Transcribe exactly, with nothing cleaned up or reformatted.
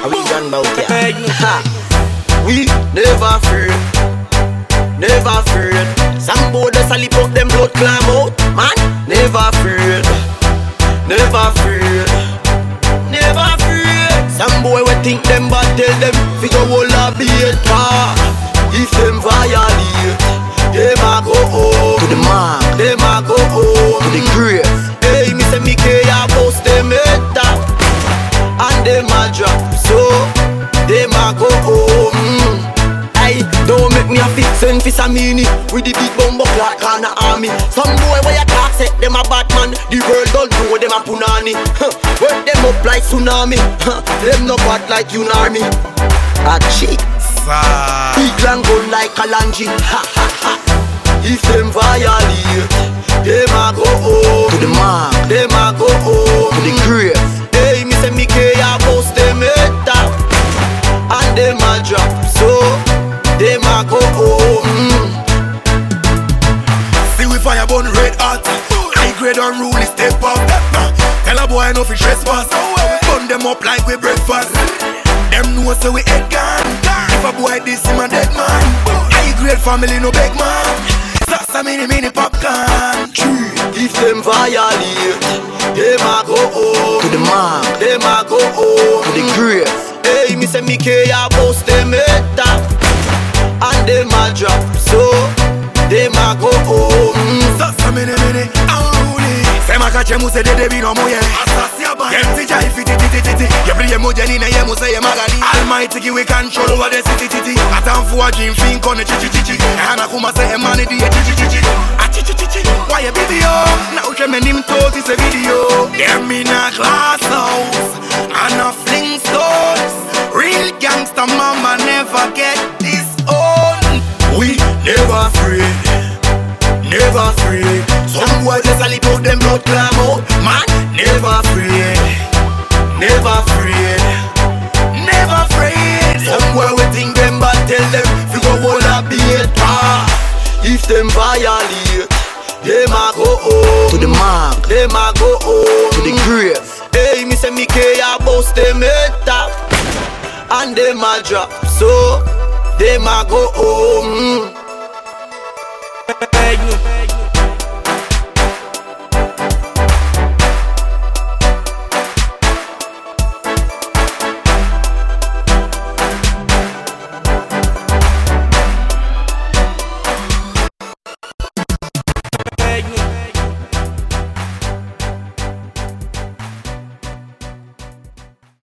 Are we done about it? Ha. We never afraid, never afraid. Some boy just a lip up them blood climb out. Man, never afraid, never afraid, never afraid. Some boy we think them bad, tell them figure all a beat. If them violate, them a go home To the mark, them a go home to the grave. Hey, me say me care about them head top, and them a drop, so them a go home. Hey, don't make me a fit send for Samini with the big bumbo clock on the army. Some boy where you talk say them a bad man, the world don't know them a punani. Huh, work them up like tsunami. Huh, them no bad like you nor me. A cheat, big long gun like Kalanji. Ha ha ha. If them violate, them a go home To the mark, them a go home to the grave. Hey, me say me care about them head top, and them a drop, so them a go home. See we fire burn red hot. High grade unruly step up. Tell a boy no fi trespass. Burn them up like we breakfast. Them know say we head gone. If a boy this him a dead man. High grade family no beg man. Sasa mini mini popcorn. If them violate, them a go home To the mark, them a go home to the grave. Hey, me say me care about them head top, and them a drop, so them a go home. Sasa mini mini unruly. Sema kache muse dede bino moye. Asasia ba. Yemti jai fiti titi titi. Yebri ye moje ni na ye muse ye magani. Almighty give we control over the city titi. Atamfu wa jim fin kone chichi chichi. Hana kuma se emani di ye chichi chichi. A chichi chichi. Why ye video? Na uche me nim told is a video. Them in a glass house and a fling stones. Real gangster mama never get this old. We never afraid, never afraid. Some boy just a lip out them blood climb out. Man, Never afraid, never afraid, never afraid. some boy we think them bad, tell them figure all a beat. Ah, if them violate, them a go home To the mark, them a go home to the grave. Hey, me say me care about them head top, and them a drop, so them a go home. Hey,